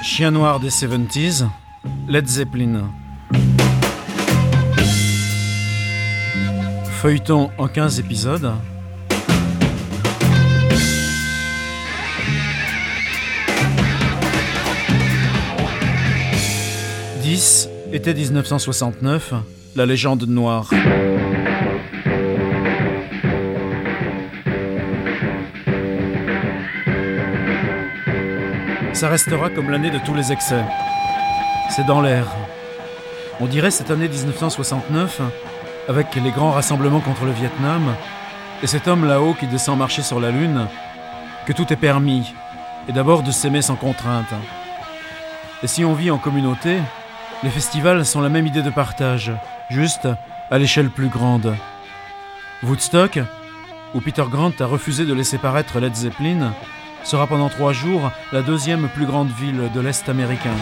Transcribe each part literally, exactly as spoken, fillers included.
Chien noir des soixante-dix, Led Zeppelin. Feuilleton en quinze épisodes. dix, été dix-neuf cent soixante-neuf, la légende noire. Ça restera comme l'année de tous les excès. C'est dans l'air. On dirait cette année dix-neuf cent soixante-neuf, avec les grands rassemblements contre le Vietnam, et cet homme là-haut qui descend marcher sur la Lune, que tout est permis, et d'abord de s'aimer sans contrainte. Et si on vit en communauté, les festivals sont la même idée de partage, juste à l'échelle plus grande. Woodstock, où Peter Grant a refusé de laisser paraître Led Zeppelin, sera pendant trois jours la deuxième plus grande ville de l'Est américain.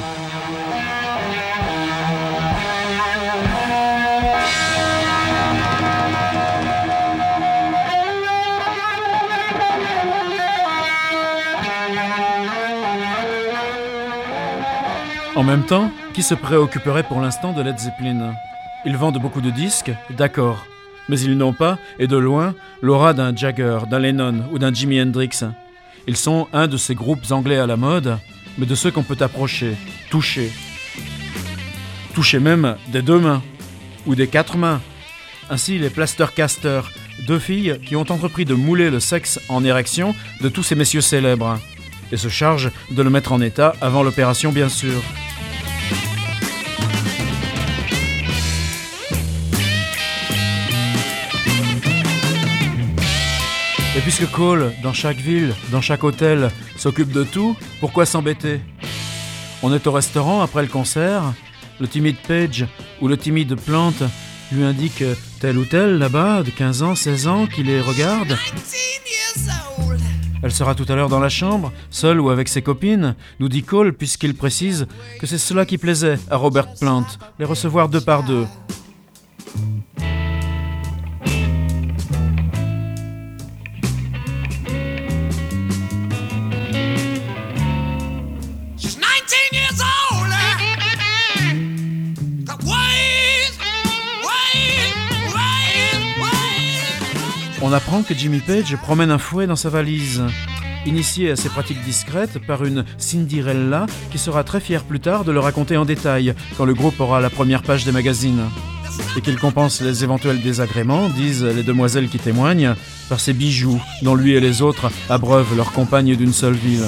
En même temps, qui se préoccuperait pour l'instant de Led Zeppelin ? Ils vendent beaucoup de disques, d'accord, mais ils n'ont pas, et de loin, l'aura d'un Jagger, d'un Lennon ou d'un Jimi Hendrix. Ils sont un de ces groupes anglais à la mode, mais de ceux qu'on peut approcher, toucher. Toucher même des deux mains, ou des quatre mains. Ainsi, les Plastercasters, deux filles qui ont entrepris de mouler le sexe en érection de tous ces messieurs célèbres, et se chargent de le mettre en état avant l'opération, bien sûr. Et puisque Cole, dans chaque ville, dans chaque hôtel, s'occupe de tout, pourquoi s'embêter ? On est au restaurant après le concert, le timide Page ou le timide Plante lui indique tel ou tel là-bas, de quinze ans, seize ans, qui les regarde. Elle sera tout à l'heure dans la chambre, seule ou avec ses copines, nous dit Cole, puisqu'il précise que c'est cela qui plaisait à Robert Plant, les recevoir deux par deux. On apprend que Jimmy Page promène un fouet dans sa valise, initié à ses pratiques discrètes par une Cinderella qui sera très fière plus tard de le raconter en détail quand le groupe aura la première page des magazines. Et qu'il compense les éventuels désagréments, disent les demoiselles qui témoignent, par ses bijoux dont lui et les autres abreuvent leurs compagnes d'une seule ville.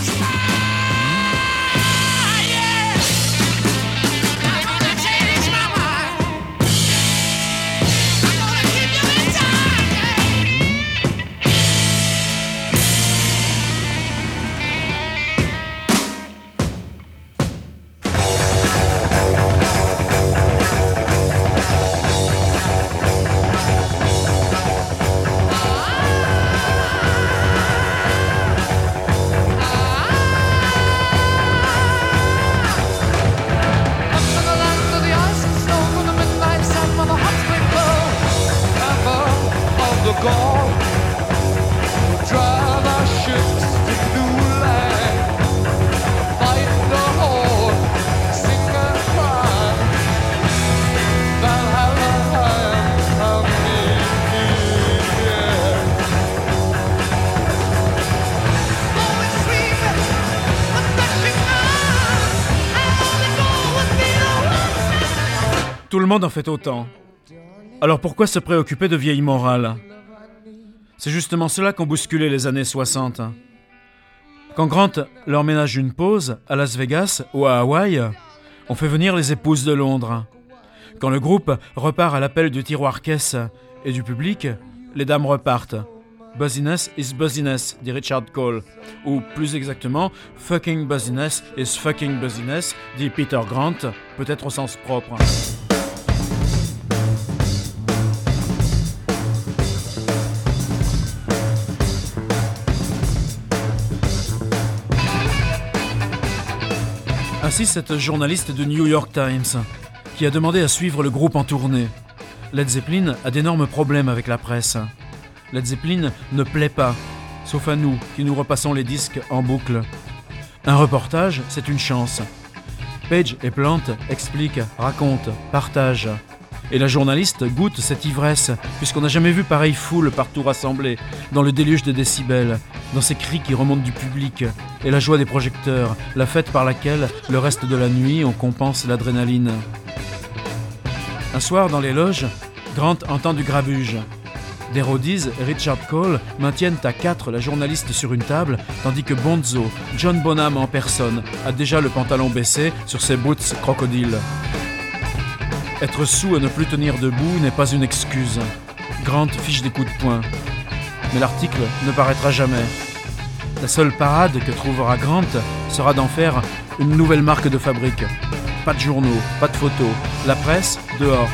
Tout le monde en fait autant. Alors pourquoi se préoccuper de vieilles morales ? C'est justement cela qu'ont bousculé les années soixante. Quand Grant leur ménage une pause à Las Vegas ou à Hawaï, on fait venir les épouses de Londres. Quand le groupe repart à l'appel du tiroir-caisse et du public, les dames repartent. Buzziness is buzziness, dit Richard Cole. Ou plus exactement, fucking buzziness is fucking buzziness, dit Peter Grant, peut-être au sens propre. Ainsi, cette journaliste de New York Times, qui a demandé à suivre le groupe en tournée. Led Zeppelin a d'énormes problèmes avec la presse. Led Zeppelin ne plaît pas, sauf à nous, qui nous repassons les disques en boucle. Un reportage, c'est une chance. Page et Plant expliquent, racontent, partagent. Et la journaliste goûte cette ivresse, puisqu'on n'a jamais vu pareille foule partout rassemblée, dans le déluge des décibels, dans ces cris qui remontent du public, et la joie des projecteurs, la fête par laquelle, le reste de la nuit, on compense l'adrénaline. Un soir, dans les loges, Grant entend du grabuge. Des roadies et Richard Cole maintiennent à quatre la journaliste sur une table, tandis que Bonzo, John Bonham en personne, a déjà le pantalon baissé sur ses boots crocodiles. Être sous et ne plus tenir debout n'est pas une excuse. Grant fiche des coups de poing. Mais l'article ne paraîtra jamais. La seule parade que trouvera Grant sera d'en faire une nouvelle marque de fabrique. Pas de journaux, pas de photos. La presse, dehors.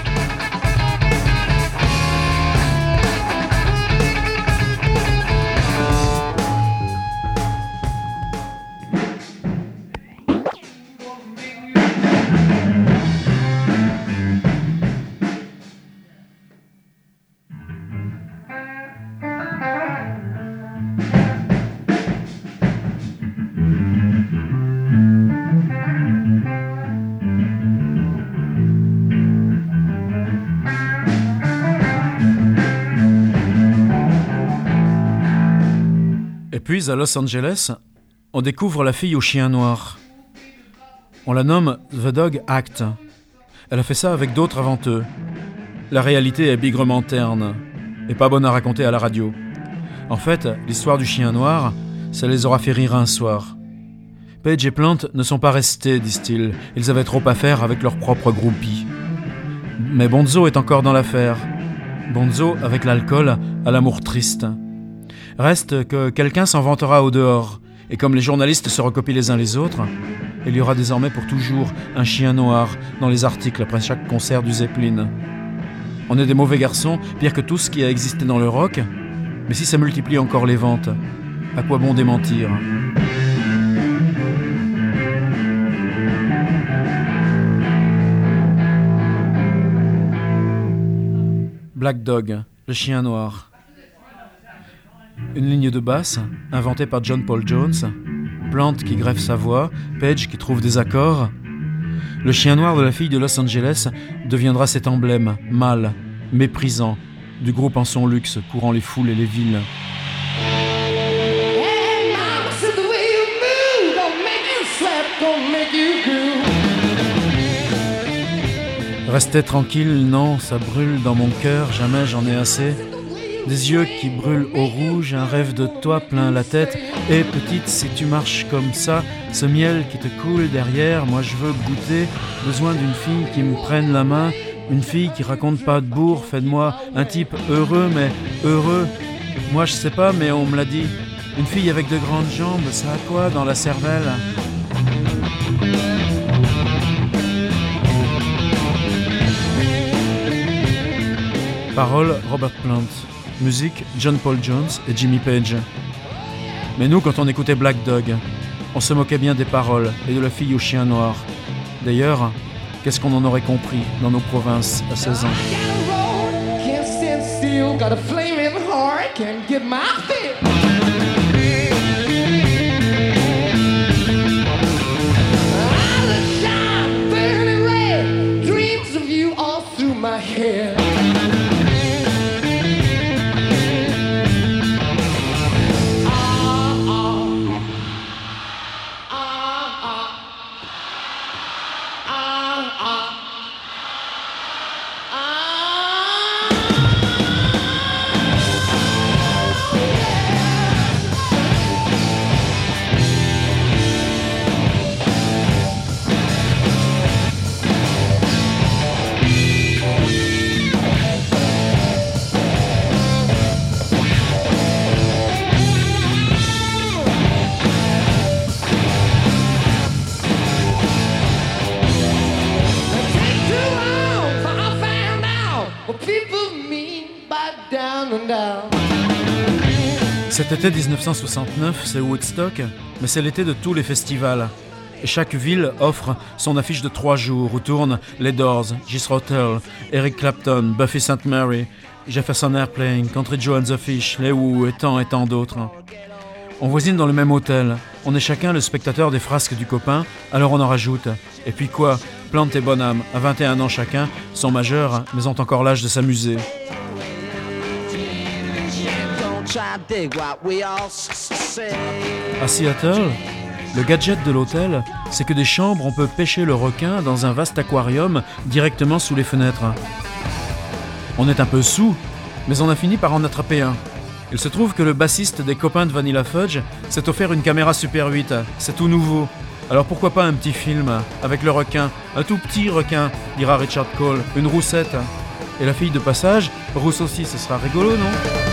Et puis, à Los Angeles, on découvre la fille au chien noir. On la nomme The Dog Act. Elle a fait ça avec d'autres avant eux. La réalité est bigrement terne, et pas bonne à raconter à la radio. En fait, l'histoire du chien noir, ça les aura fait rire un soir. Page et Plant ne sont pas restés, disent-ils. Ils avaient trop à faire avec leur propre groupie. Mais Bonzo est encore dans l'affaire. Bonzo, avec l'alcool, a l'amour triste. Reste que quelqu'un s'en vantera au dehors, et comme les journalistes se recopient les uns les autres, il y aura désormais pour toujours un chien noir dans les articles après chaque concert du Zeppelin. On est des mauvais garçons, pire que tout ce qui a existé dans le rock, mais si ça multiplie encore les ventes, à quoi bon démentir ? Black Dog, le chien noir. Une ligne de basse, inventée par John Paul Jones, Plant qui greffe sa voix, Page qui trouve des accords. Le chien noir de la fille de Los Angeles deviendra cet emblème, mâle, méprisant, du groupe en son luxe, courant les foules et les villes. Rester tranquille, non, ça brûle dans mon cœur, jamais j'en ai assez. Des yeux qui brûlent au rouge, un rêve de toi plein la tête. Et petite, si tu marches comme ça, ce miel qui te coule derrière, moi je veux goûter. Besoin d'une fille qui me prenne la main, une fille qui raconte pas de bourre. Fais de moi un type heureux, mais heureux. Moi je sais pas, mais on me l'a dit. Une fille avec de grandes jambes, ça a quoi dans la cervelle ? Paroles, Robert Plant. Musique, John Paul Jones et Jimmy Page. Mais nous, quand on écoutait Black Dog, on se moquait bien des paroles et de la fille au chien noir. D'ailleurs, qu'est-ce qu'on en aurait compris dans nos provinces à seize ans ? Cet été dix-neuf cent soixante-neuf, c'est Woodstock, mais c'est l'été de tous les festivals. Et chaque ville offre son affiche de trois jours où tournent les Doors, Jethro Tull, Eric Clapton, Buffy Sainte Mary, Jefferson Airplane, Country Joe and the Fish, les Who et tant et tant d'autres. On voisine dans le même hôtel, On est chacun le spectateur des frasques du copain, alors on en rajoute. Et puis quoi? Plante et bonhomme, à vingt et un ans chacun, sont majeurs, mais ont encore l'âge de s'amuser. À Seattle, le gadget de l'hôtel, c'est que des chambres, on peut pêcher le requin dans un vaste aquarium directement sous les fenêtres. On est un peu saoul, mais on a fini par en attraper un. Il se trouve que le bassiste des copains de Vanilla Fudge s'est offert une caméra Super huit, c'est tout nouveau. Alors pourquoi pas un petit film avec le requin, un tout petit requin, dira Richard Cole, une roussette. Et la fille de passage, rousse aussi, ce sera rigolo, non?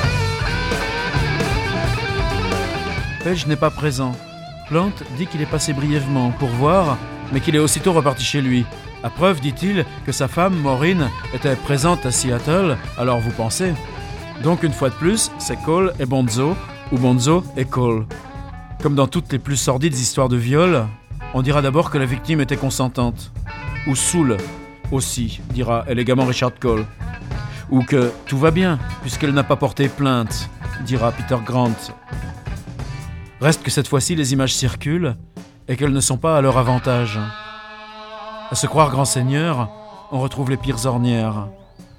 Page n'est pas présent. Plant dit qu'il est passé brièvement pour voir, mais qu'il est aussitôt reparti chez lui. À preuve, dit-il, que sa femme, Maureen, était présente à Seattle, alors vous pensez. Donc une fois de plus, c'est Cole et Bonzo, ou Bonzo et Cole. Comme dans toutes les plus sordides histoires de viol, on dira d'abord que la victime était consentante. Ou saoule, aussi, dira élégamment Richard Cole. Ou que tout va bien, puisqu'elle n'a pas porté plainte, dira Peter Grant. Reste que cette fois-ci, les images circulent et qu'elles ne sont pas à leur avantage. À se croire grand seigneur, on retrouve les pires ornières.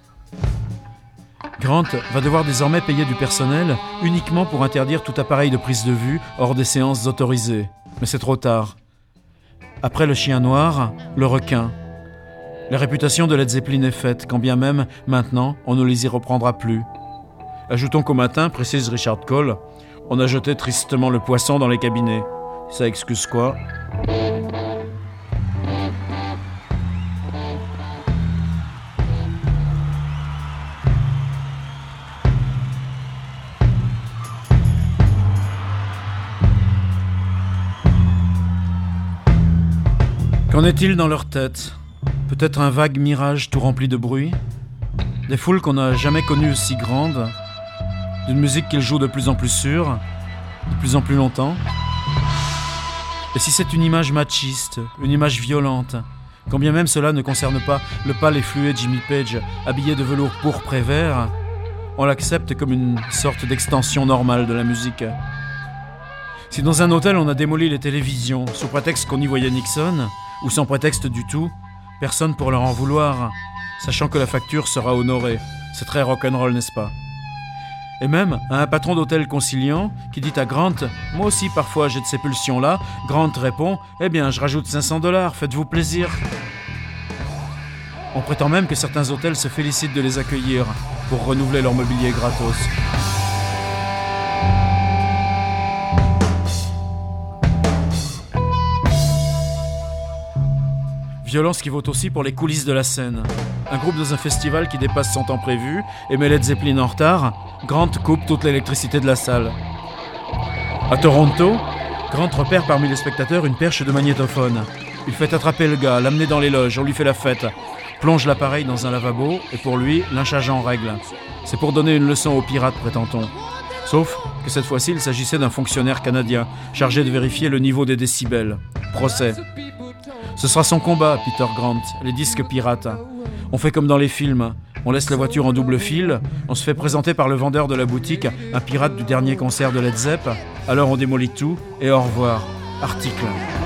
Grant va devoir désormais payer du personnel uniquement pour interdire tout appareil de prise de vue hors des séances autorisées. Mais c'est trop tard. Après le chien noir, le requin. La réputation de Led Zeppelin est faite, quand bien même, maintenant, on ne les y reprendra plus. Ajoutons qu'au matin, précise Richard Cole, on a jeté tristement le poisson dans les cabinets. Ça excuse quoi? Qu'en est-il dans leur tête? Peut-être un vague mirage tout rempli de bruit? Des foules qu'on n'a jamais connues aussi grandes? D'une musique qu'ils jouent de plus en plus sûre, de plus en plus longtemps? Et si c'est une image machiste, une image violente, quand bien même cela ne concerne pas le pâle et fluet Jimmy Page, habillé de velours pourpre et vert, on l'accepte comme une sorte d'extension normale de la musique. Si dans un hôtel on a démoli les télévisions sous prétexte qu'on y voyait Nixon, ou sans prétexte du tout, personne pour leur en vouloir, sachant que la facture sera honorée. C'est très rock'n'roll, n'est-ce pas? Et même à un patron d'hôtel conciliant qui dit à Grant « Moi aussi parfois j'ai de ces pulsions-là », Grant répond « Eh bien je rajoute cinq cents dollars, faites-vous plaisir ». On prétend même que certains hôtels se félicitent de les accueillir pour renouveler leur mobilier gratos. Violence qui vaut aussi pour les coulisses de la scène. Un groupe dans un festival qui dépasse son temps prévu et met Led Zeppelin en retard, Grant coupe toute l'électricité de la salle. À Toronto, Grant repère parmi les spectateurs une perche de magnétophone. Il fait attraper le gars, l'amener dans les loges, on lui fait la fête, plonge l'appareil dans un lavabo et pour lui, lynchage en règle. C'est pour donner une leçon aux pirates, prétend-on. Sauf que cette fois-ci, il s'agissait d'un fonctionnaire canadien chargé de vérifier le niveau des décibels. Procès. Ce sera son combat, Peter Grant, les disques pirates. On fait comme dans les films. On laisse la voiture en double fil, on se fait présenter par le vendeur de la boutique un pirate du dernier concert de Led Zepp, alors on démolit tout et au revoir. Article.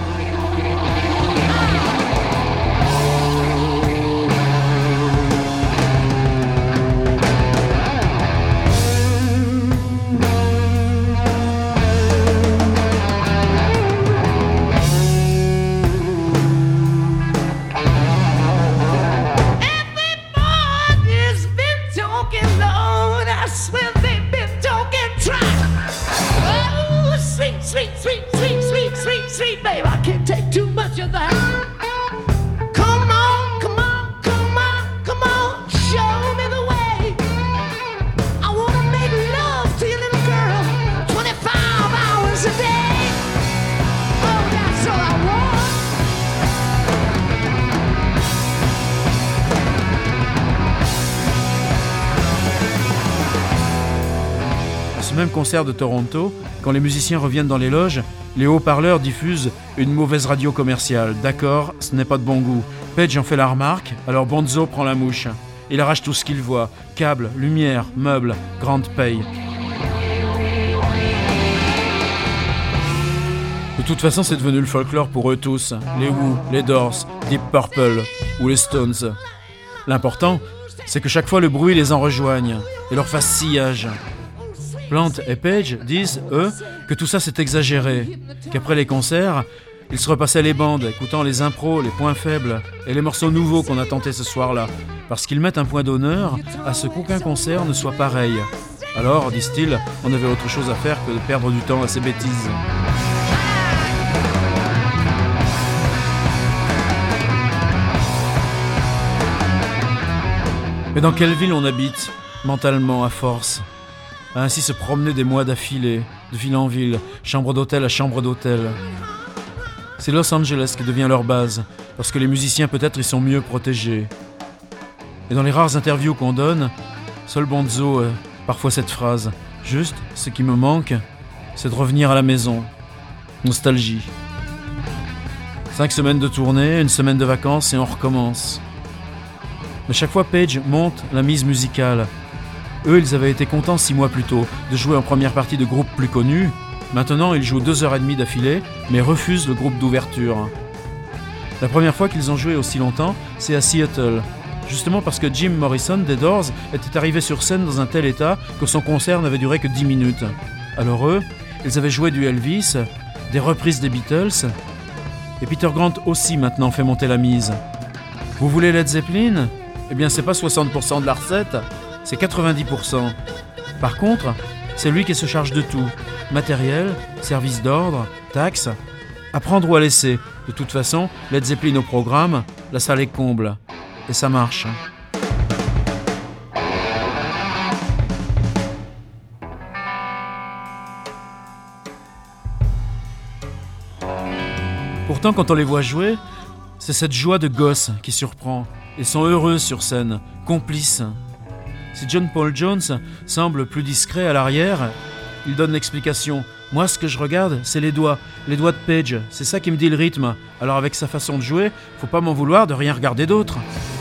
Même concert de Toronto, quand les musiciens reviennent dans les loges, les haut-parleurs diffusent une mauvaise radio commerciale. D'accord, ce n'est pas de bon goût. Page en fait la remarque, alors Bonzo prend la mouche. Il arrache tout ce qu'il voit. Câbles, lumière, meubles, Grant paye. De toute façon, c'est devenu le folklore pour eux tous. Les Who, les Doors, Deep Purple ou les Stones. L'important, c'est que chaque fois le bruit les en rejoigne et leur fasse sillage. Plant et Page disent, eux, que tout ça c'est exagéré, qu'après les concerts, ils se repassaient les bandes, écoutant les impros, les points faibles et les morceaux nouveaux qu'on a tentés ce soir-là, parce qu'ils mettent un point d'honneur à ce qu'aucun concert ne soit pareil. Alors, disent-ils, on avait autre chose à faire que de perdre du temps à ces bêtises. Mais dans quelle ville on habite, mentalement, à force, à ainsi se promener des mois d'affilée, de ville en ville, chambre d'hôtel à chambre d'hôtel. C'est Los Angeles qui devient leur base, parce que les musiciens peut-être y sont mieux protégés. Et dans les rares interviews qu'on donne, seul Bonzo a parfois cette phrase, juste, ce qui me manque, c'est de revenir à la maison. Nostalgie. Cinq semaines de tournée, une semaine de vacances et on recommence. Mais chaque fois, Page monte la mise musicale. Eux, ils avaient été contents six mois plus tôt de jouer en première partie de groupes plus connus. Maintenant, ils jouent deux heures et demie d'affilée, mais refusent le groupe d'ouverture. La première fois qu'ils ont joué aussi longtemps, c'est à Seattle. Justement parce que Jim Morrison des Doors était arrivé sur scène dans un tel état que son concert n'avait duré que dix minutes. Alors eux, ils avaient joué du Elvis, des reprises des Beatles, et Peter Grant aussi maintenant fait monter la mise. Vous voulez Led Zeppelin ? Eh bien, c'est pas soixante pour cent de la recette, c'est quatre-vingt-dix pour cent. Par contre, c'est lui qui se charge de tout. Matériel, service d'ordre, taxes, à prendre ou à laisser. De toute façon, Led Zeppelin au programme, la salle est comble. Et ça marche. Pourtant, quand on les voit jouer, c'est cette joie de gosse qui surprend. Ils sont heureux sur scène, complices. Si John Paul Jones semble plus discret à l'arrière, il donne l'explication. Moi, ce que je regarde, c'est les doigts, les doigts de Page. C'est ça qui me dit le rythme. Alors avec sa façon de jouer, faut pas m'en vouloir de rien regarder d'autre.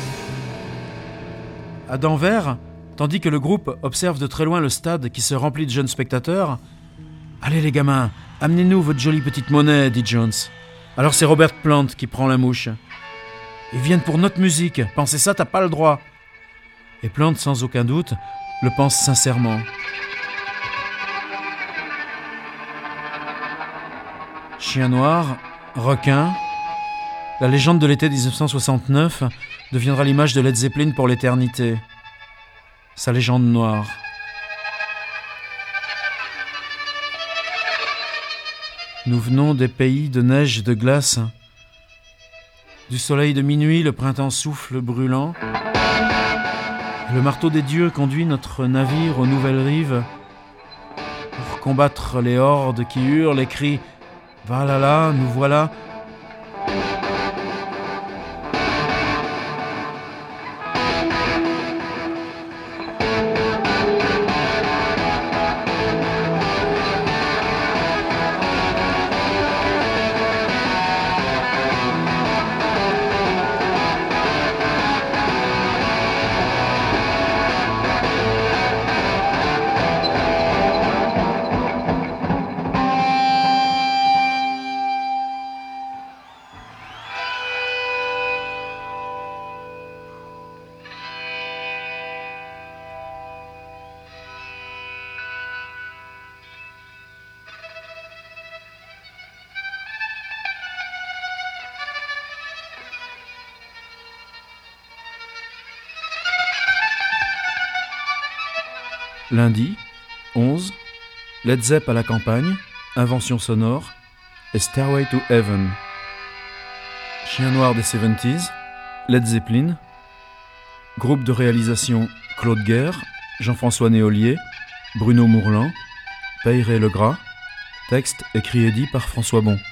À Denver, tandis que le groupe observe de très loin le stade qui se remplit de jeunes spectateurs, « Allez les gamins, amenez-nous votre jolie petite monnaie, dit Jones. Alors c'est Robert Plant qui prend la mouche. Ils viennent pour notre musique, penser ça, t'as pas le droit. Et Plant, sans aucun doute, le pense sincèrement. Chien noir, requin, la légende de l'été dix-neuf cent soixante-neuf deviendra l'image de Led Zeppelin pour l'éternité. Sa légende noire. Nous venons des pays de neige et de glace. Du soleil de minuit, le printemps souffle brûlant. Et le marteau des dieux conduit notre navire aux nouvelles rives pour combattre les hordes qui hurlent et crient « Valhalla, nous voilà !» Lundi, onze, Led Zepp à la campagne, invention sonore, et Stairway to Heaven. Chien noir des soixante-dix, Led Zeppelin, groupe de réalisation Claude Guerre, Jean-François Néolier, Bruno Mourlan, Peyré Legras, texte écrit et dit par François Bon.